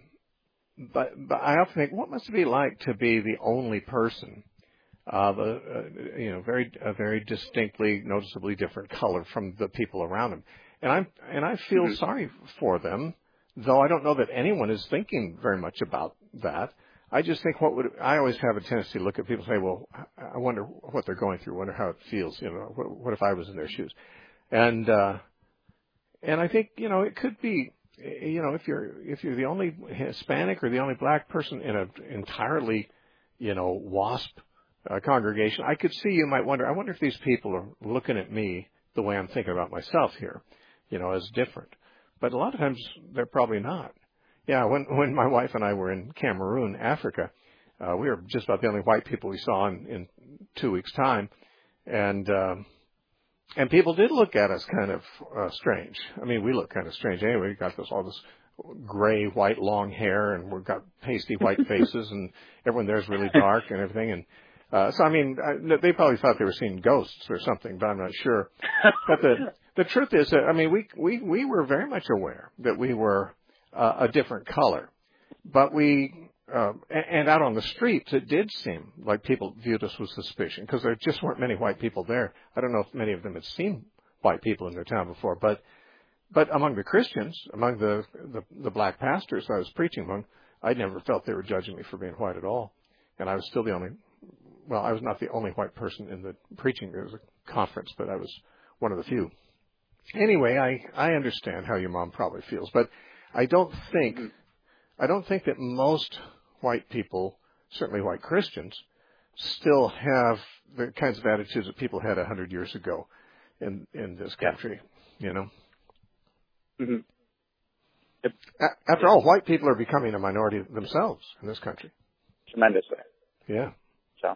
but but I often think, what must it be like to be the only person of a, a you know very a very distinctly, noticeably different color from the people around them? And I'm and I feel mm-hmm. sorry for them, though I don't know that anyone is thinking very much about that. I just think what would I always have a tendency to look at people and say, well, I wonder what they're going through, wonder how it feels. You know, what, what if I was in their shoes? And uh, and I think you know it could be, you know, if you're if you're the only Hispanic or the only black person in an entirely, you know, WASP uh, congregation, I could see you might wonder. I wonder if these people are looking at me the way I'm thinking about myself here, you know, as different. But a lot of times they're probably not. Yeah, when when my wife and I were in Cameroon, Africa, uh, we were just about the only white people we saw in, in two weeks' time. And um, and people did look at us kind of uh, strange. I mean, we look kind of strange anyway. We got this all this gray, white, long hair, and we've got pasty white faces, and everyone there's really dark and everything. And uh, so, I mean, I, they probably thought they were seeing ghosts or something, but I'm not sure. But the the truth is that, I mean, we we we were very much aware that we were uh, a different color, but we. Uh, and out on the streets, it did seem like people viewed us with suspicion because there just weren't many white people there. I don't know if many of them had seen white people in their town before, but but among the Christians, among the, the, the black pastors I was preaching among, I never felt they were judging me for being white at all. And I was still the only, well, I was not the only white person in the preaching. There was a conference, but I was one of the few. Anyway, I, I understand how your mom probably feels, but I don't think, I don't think that most white people, certainly white Christians, still have the kinds of attitudes that people had a hundred years ago in in this country. Yeah. You know. Mm-hmm. Yep. A- after all, white people are becoming a minority themselves in this country. Tremendously. Yeah. So.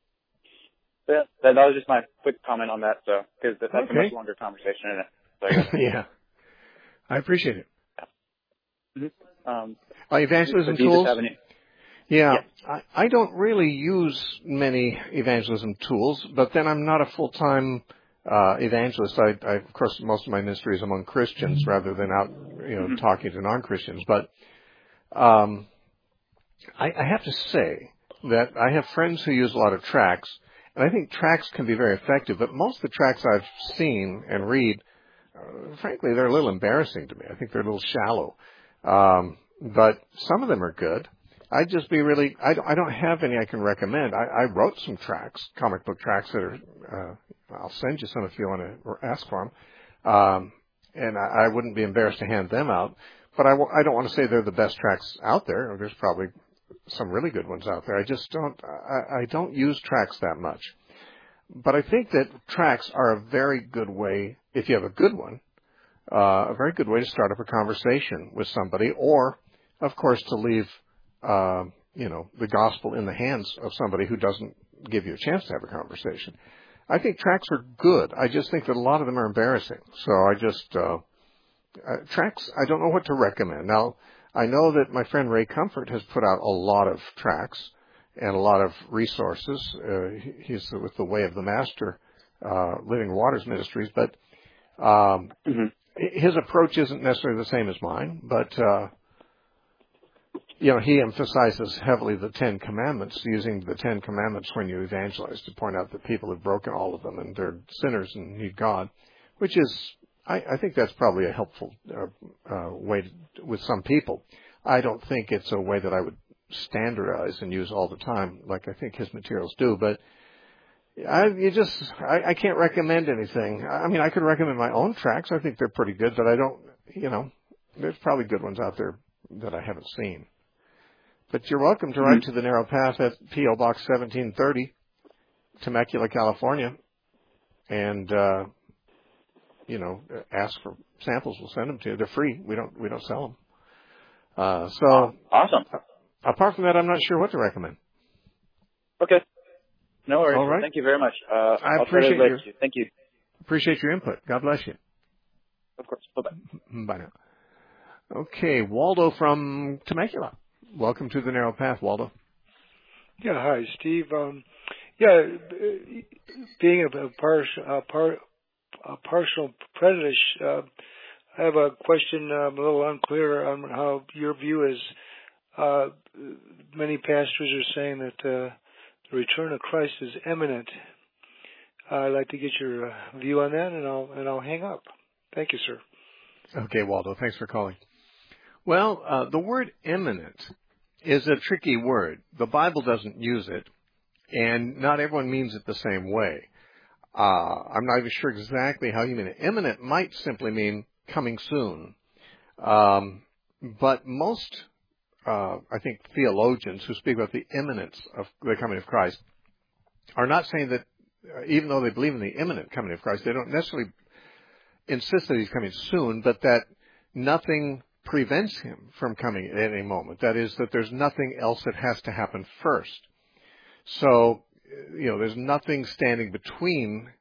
Yeah, that, that was just my quick comment on that. So, because that, that's okay. a much longer conversation, isn't it? So, I yeah. I appreciate it. Yeah. Mm-hmm. Um, uh, evangelism do you tools. just have any? Yeah, yeah. I, I don't really use many evangelism tools, but then I'm not a full-time uh, evangelist. I, I, of course, most of my ministry is among Christians rather than out, you know, mm-hmm. talking to non-Christians. But um, I, I have to say that I have friends who use a lot of tracts, and I think tracts can be very effective. But most of the tracts I've seen and read, uh, frankly, they're a little embarrassing to me. I think they're a little shallow. Um, but some of them are good. I'd just be really, I don't, I don't have any I can recommend. I, I wrote some tracts, comic book tracts that are, uh, I'll send you some if you want to ask for them. Um, and I, I wouldn't be embarrassed to hand them out. But I, w- I don't want to say they're the best tracts out there. There's probably some really good ones out there. I just don't, I, I don't use tracts that much. But I think that tracts are a very good way, if you have a good one, uh, a very good way to start up a conversation with somebody, or, of course, to leave Uh, you know, the gospel in the hands of somebody who doesn't give you a chance to have a conversation. I think tracts are good. I just think that a lot of them are embarrassing. So I just, uh, uh, tracts, I don't know what to recommend. Now, I know that my friend Ray Comfort has put out a lot of tracts and a lot of resources. Uh, he's with the Way of the Master, uh, Living Waters Ministries, but, um, mm-hmm. his approach isn't necessarily the same as mine, but, uh, you know, he emphasizes heavily the Ten Commandments, using the Ten Commandments when you evangelize to point out that people have broken all of them and they're sinners and need God, which is, I, I think that's probably a helpful uh, uh, way to, with some people. I don't think it's a way that I would standardize and use all the time like I think his materials do, but I, you just, I, I can't recommend anything. I mean, I could recommend my own tracts. I think they're pretty good, but I don't, you know, there's probably good ones out there that I haven't seen. But you're welcome to write mm-hmm. to the Narrow Path at P O Box seventeen thirty, Temecula, California, and uh, you know, ask for samples. We'll send them to you. They're free. We don't we don't sell them. Uh, so awesome. Uh, apart from that, I'm not sure what to recommend. Okay, no worries. All right. Well, thank you very much. Uh, I I'll appreciate try to your you. Thank you. Appreciate your input. God bless you. Of course. Bye bye. Bye now. Okay, Waldo from Temecula. Welcome to the Narrow Path, Waldo. Yeah, hi, Steve. Um, yeah, being a, a, par, a, par, a partial prejudice, uh, I have a question. I'm a little unclear on how your view is. Uh, many pastors are saying that uh, the return of Christ is imminent. Uh, I'd like to get your uh, view on that, and I'll and I'll hang up. Thank you, sir. Okay, Waldo. Thanks for calling. Well, uh, the word imminent is a tricky word. The Bible doesn't use it, and not everyone means it the same way. Uh, I'm not even sure exactly how you mean it. Imminent might simply mean coming soon. Um, but most, uh, I think, theologians who speak about the imminence of the coming of Christ are not saying that, uh, even though they believe in the imminent coming of Christ, they don't necessarily insist that he's coming soon, but that nothing prevents him from coming at any moment. That is, that there's nothing else that has to happen first. So, you know, there's nothing standing between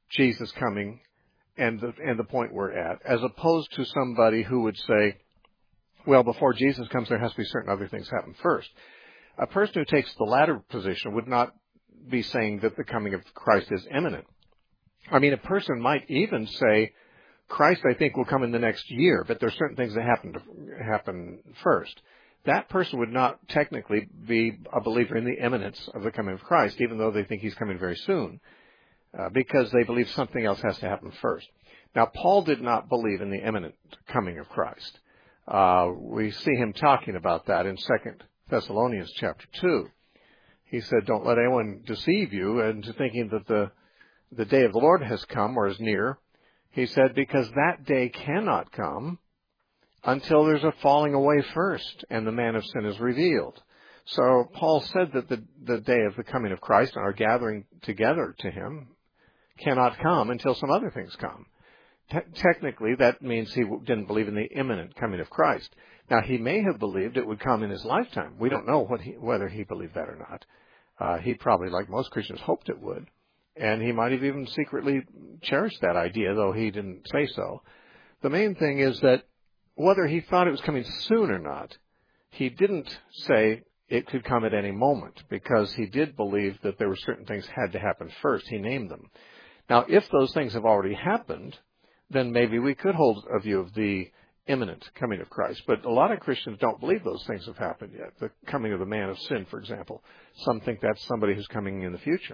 Jesus coming and the, and the point we're at, as opposed to somebody who would say, well, before Jesus comes, there has to be certain other things happen first. A person who takes the latter position would not be saying that the coming of Christ is imminent. I mean, a person might even say, Christ, I think, will come in the next year, but there are certain things that happen to happen first. That person would not technically be a believer in the imminence of the coming of Christ, even though they think he's coming very soon, uh, because they believe something else has to happen first. Now, Paul did not believe in the imminent coming of Christ. Uh, we see him talking about that in Second Thessalonians chapter two. He said, don't let anyone deceive you into thinking that the, the day of the Lord has come or is near. He said, because that day cannot come until there's a falling away first and the man of sin is revealed. So Paul said that the, the day of the coming of Christ and our gathering together to him cannot come until some other things come. Te- technically, that means he didn't believe in the imminent coming of Christ. Now, he may have believed it would come in his lifetime. We don't know what he, whether he believed that or not. Uh, he probably, like most Christians, hoped it would. And he might have even secretly cherished that idea, though he didn't say so. The main thing is that whether he thought it was coming soon or not, he didn't say it could come at any moment, because he did believe that there were certain things had to happen first. He named them. Now, if those things have already happened, then maybe we could hold a view of the imminent coming of Christ. But a lot of Christians don't believe those things have happened yet. The coming of the man of sin, for example. Some think that's somebody who's coming in the future.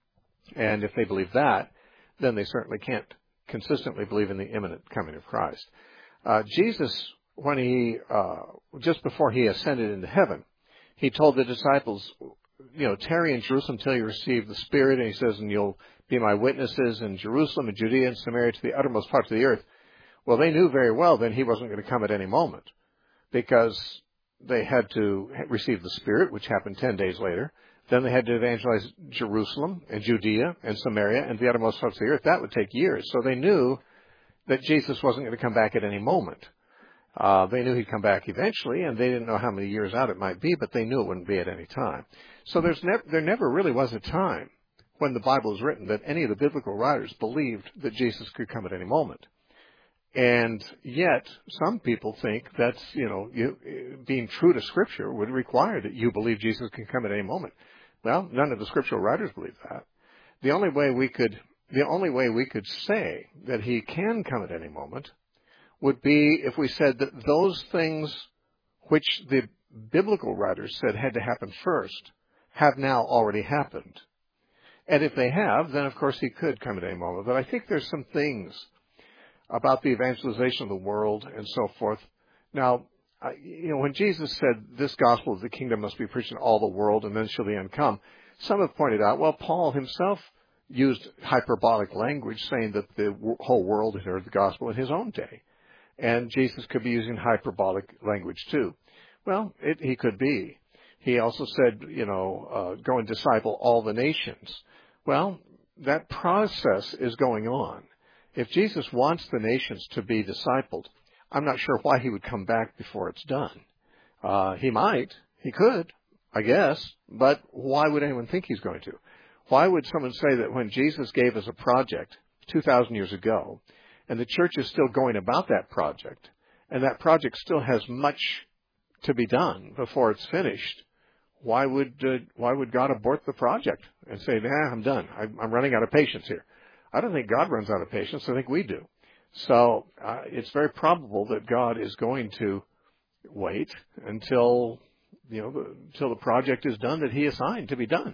And if they believe that, then they certainly can't consistently believe in the imminent coming of Christ. Uh, Jesus, when he, uh, just before he ascended into heaven, he told the disciples, you know, tarry in Jerusalem till you receive the Spirit. And he says, and you'll be my witnesses in Jerusalem and Judea and Samaria to the uttermost parts of the earth. Well, they knew very well then he wasn't going to come at any moment, because they had to receive the Spirit, which happened ten days later. Then they had to evangelize Jerusalem and Judea and Samaria and the uttermost parts of the earth. That would take years. So they knew that Jesus wasn't going to come back at any moment. Uh, they knew he'd come back eventually, and they didn't know how many years out it might be, but they knew it wouldn't be at any time. So there's never, there never really was a time when the Bible was written that any of the biblical writers believed that Jesus could come at any moment. And yet, some people think that's, you know, you, being true to Scripture would require that you believe Jesus can come at any moment. Well, none of the scriptural writers believe that. The only way we could, the only way we could say that he can come at any moment would be if we said that those things which the biblical writers said had to happen first have now already happened. And if they have, then of course he could come at any moment. But I think there's some things about the evangelization of the world and so forth. Now, I, you know, when Jesus said this gospel of the kingdom must be preached in all the world and then shall the end come, some have pointed out, well, Paul himself used hyperbolic language saying that the whole world had heard the gospel in his own day. And Jesus could be using hyperbolic language too. Well, it, he could be. He also said, you know, uh, go and disciple all the nations. Well, that process is going on. If Jesus wants the nations to be discipled, I'm not sure why he would come back before it's done. Uh, he might. He could, I guess. But why would anyone think he's going to? Why would someone say that when Jesus gave us a project two thousand years ago, and the church is still going about that project, and that project still has much to be done before it's finished, why would uh, why would God abort the project and say, nah, I'm done. I'm, I'm running out of patience here? I don't think God runs out of patience. I think we do. So uh, it's very probable that God is going to wait until, you know, the, until the project is done that he assigned to be done.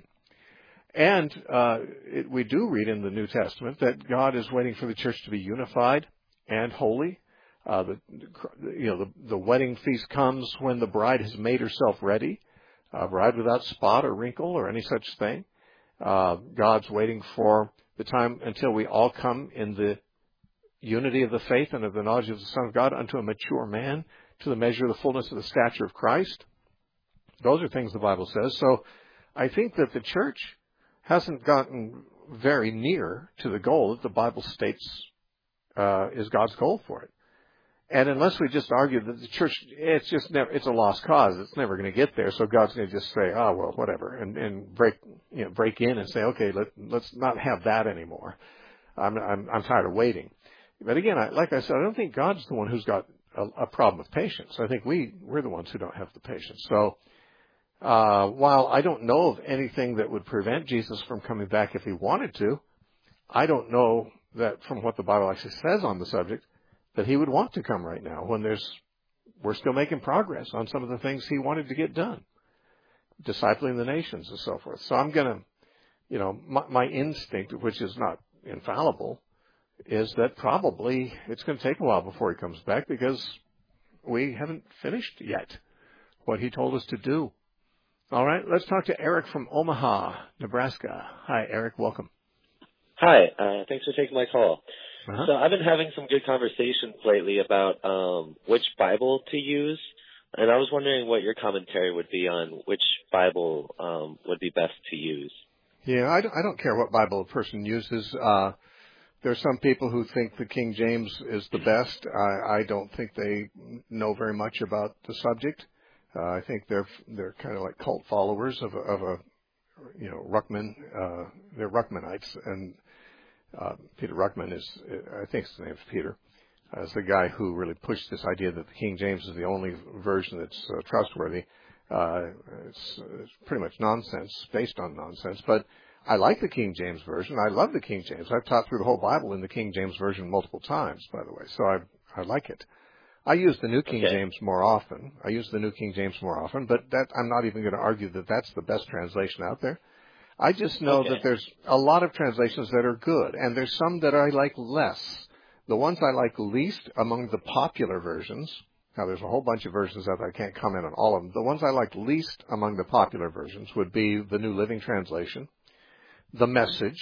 And uh, it, we do read in the New Testament that God is waiting for the church to be unified and holy. Uh, the, you know, the, the wedding feast comes when the bride has made herself ready, a bride without spot or wrinkle or any such thing. Uh, God's waiting for the time until we all come in the unity of the faith and of the knowledge of the Son of God unto a mature man, to the measure of the fullness of the stature of Christ. Those are things the Bible says. So I think that the church hasn't gotten very near to the goal that the Bible states uh, is God's goal for it. And unless we just argue that the church, it's just never, it's a lost cause. It's never going to get there. So God's going to just say, oh, well, whatever, and, and break, you know, break in and say, okay, let, let's not have that anymore. I'm, I'm, I'm tired of waiting. But again, I, like I said, I don't think God's the one who's got a, a problem with patience. I think we, we're the ones who don't have the patience. So, uh, while I don't know of anything that would prevent Jesus from coming back if he wanted to, I don't know that from what the Bible actually says on the subject that he would want to come right now when there's, we're still making progress on some of the things he wanted to get done, discipling the nations and so forth. So I'm going to, you know, my, my instinct, which is not infallible, is that probably it's going to take a while before he comes back because we haven't finished yet what he told us to do. All right, let's talk to Eric from Omaha, Nebraska. Hi, Eric. Welcome. Hi. Uh, thanks for taking my call. Uh-huh. So I've been having some good conversations lately about um, which Bible to use, and I was wondering what your commentary would be on which Bible um, would be best to use. Yeah, I don't, I don't care what Bible a person uses. Uh, There's some people who think the King James is the best. I, I don't think they know very much about the subject. Uh, I think they're they're kind of like cult followers of a, of a you know Ruckman. Uh, they're Ruckmanites, and uh, Peter Ruckman is I think his name's Peter. Uh, is the guy who really pushed this idea that the King James is the only version that's uh, trustworthy. Uh, it's, it's pretty much nonsense, based on nonsense, but I like the King James Version. I love the King James. I've taught through the whole Bible in the King James Version multiple times, by the way, so I I like it. I use the New King Okay. James more often. I use the New King James more often, but that I'm not even going to argue that that's the best translation out there. I just know Okay. that there's a lot of translations that are good, and there's some that I like less. The ones I like least among the popular versions, now there's a whole bunch of versions out there, I can't comment on all of them. The ones I like least among the popular versions would be the New Living Translation, the Message,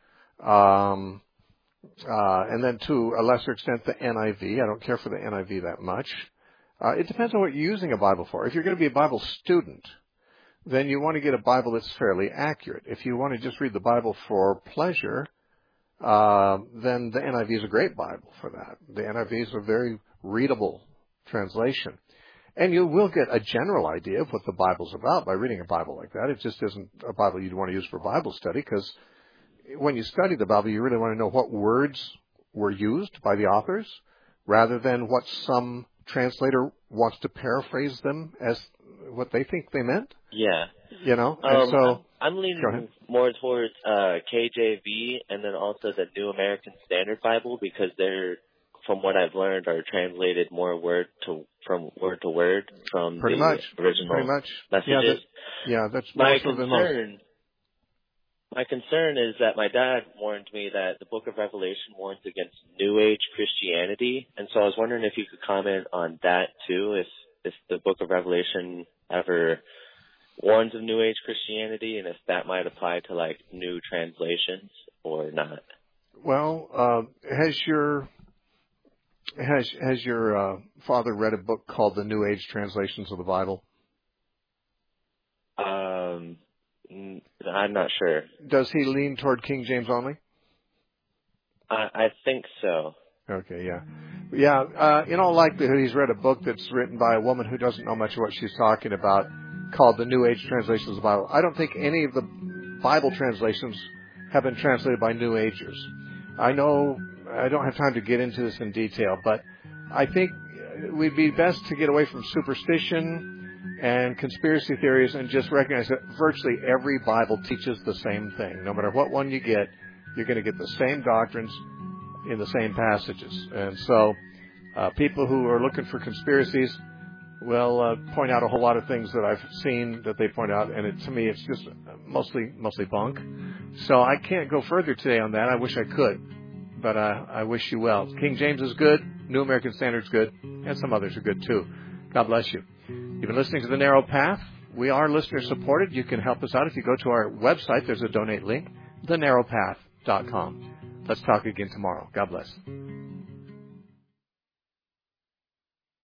um, uh, and then to a lesser extent the N I V. I don't care for the N I V that much. Uh, it depends on what you're using a Bible for. If you're going to be a Bible student, then you want to get a Bible that's fairly accurate. If you want to just read the Bible for pleasure, uh, then the N I V is a great Bible for that. The N I V is a very readable translation. And you will get a general idea of what the Bible's about by reading a Bible like that. It just isn't a Bible you'd want to use for Bible study, because when you study the Bible, you really want to know what words were used by the authors rather than what some translator wants to paraphrase them as what they think they meant. Yeah. You know, Um, and so I'm, I'm leaning more towards uh, K J V and then also the New American Standard Bible, because they're, from what I've learned, are translated more word to from word to word from pretty the much, original pretty much. messages. Yeah, that, yeah, that's my most of the most. concern. My concern is that my dad warned me that the Book of Revelation warns against New Age Christianity, and so I was wondering if you could comment on that too. If if the Book of Revelation ever warns of New Age Christianity, and if that might apply to like new translations or not. Well, uh, has your has has your uh, father read a book called The New Age Translations of the Bible? Um, I'm not sure. Does he lean toward King James only? I, I think so. Okay, yeah. Yeah, uh, in all likelihood, he's read a book that's written by a woman who doesn't know much of what she's talking about, called The New Age Translations of the Bible. I don't think any of the Bible translations have been translated by New Agers. I know I don't have time to get into this in detail, but I think we'd be best to get away from superstition and conspiracy theories and just recognize that virtually every Bible teaches the same thing. No matter what one you get, you're going to get the same doctrines in the same passages. And so uh, people who are looking for conspiracies will uh, point out a whole lot of things that I've seen that they point out, and it, to me it's just mostly mostly bunk. So I can't go further today on that. I wish I could, but uh, I wish you well. King James is good, New American Standard's good, and some others are good too. God bless you. You've been listening to The Narrow Path. We are listener supported. You can help us out if you go to our website. There's a donate link, the narrow path dot com. Let's talk again tomorrow. God bless.